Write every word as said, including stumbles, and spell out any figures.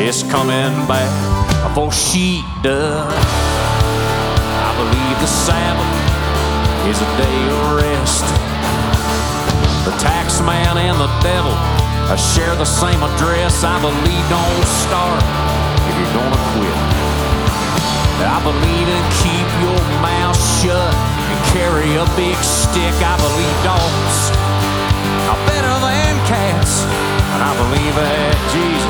is coming back before she does. I believe the Sabbath is a day of rest. The tax man and the devil share the same address. I believe don't start if you're gonna quit. I believe in keep your mouth shut and carry a big stick. I believe dogs are better than cats, and I believe that Jesus